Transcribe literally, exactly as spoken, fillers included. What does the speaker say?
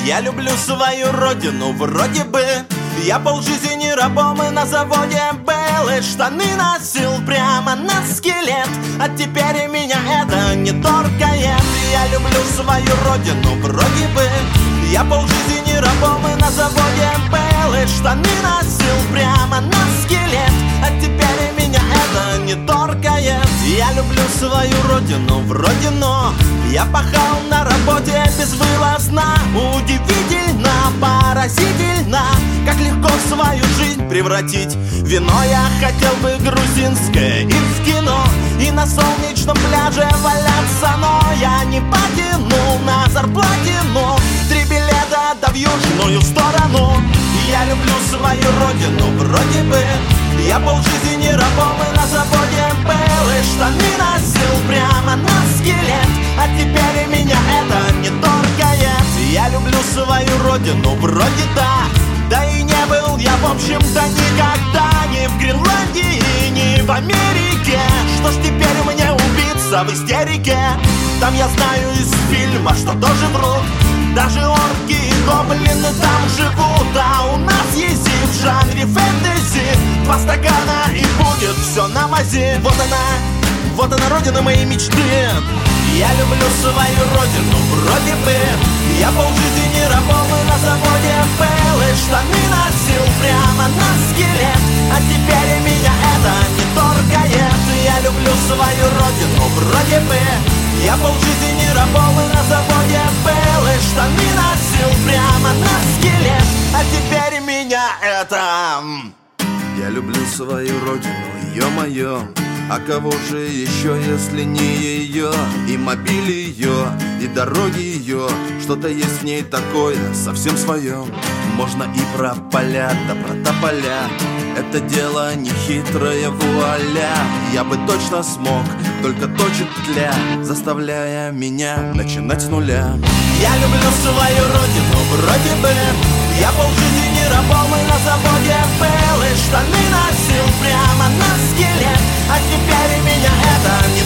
Я люблю свою родину, вроде бы. Я полжизни рабом и на заводе был, и штаны носил прямо на скелет. А теперь меня это не торкает. Я люблю свою родину, вроде бы. Я полжизни рабом и на заводе был, и штаны носил прямо на скелет. А теперь меня это не торкает. Я люблю свою родину, вроде, но я пахал на работе безвылазно. Удивительно, поразительно, как легко свою жизнь превратить в вино. Я хотел бы грузинское и в кино, и на солнечном пляже валяться, но я не потянул на зарплатину. Три билета да в южную сторону. Я люблю свою родину, вроде бы. Я полжизни рабом и на заводе был, и штаны носил прямо на скелет. А теперь меня это не торкает. Я люблю свою родину, вроде да. Да и не был я, в общем-то, никогда ни в Гренландии, ни в Америке. Что ж теперь мне убиться в истерике? Там я знаю из фильма, что тоже врут. Даже орки и гоблины там живут. А у нас есть и в жанре фэнтези. Два стакана и будет все на мази. Вот она, вот она родина моей мечты. Я люблю свою родину, вроде бы. Я полжизни рабом и на заводе был, и штаны носил прямо на скелет. А теперь меня это не торкает. Я люблю свою родину, вроде бы. Я полжизни рабом и на заводе был, и штаны носил прямо на скелет. А теперь меня это... Я люблю свою родину, ё-моё. А кого же еще, если не ее? И мобиль ее, и дороги ее. Что-то есть в ней такое, совсем свое. Можно и про поля, да про тополя. Это дело не хитрое, вуаля. Я бы точно смог, только точит тля, заставляя меня начинать с нуля. Я люблю свою родину, вроде бы. Я полжизни рабом и на заводе был, и штаны носил прямо на скелет. А теперь меня это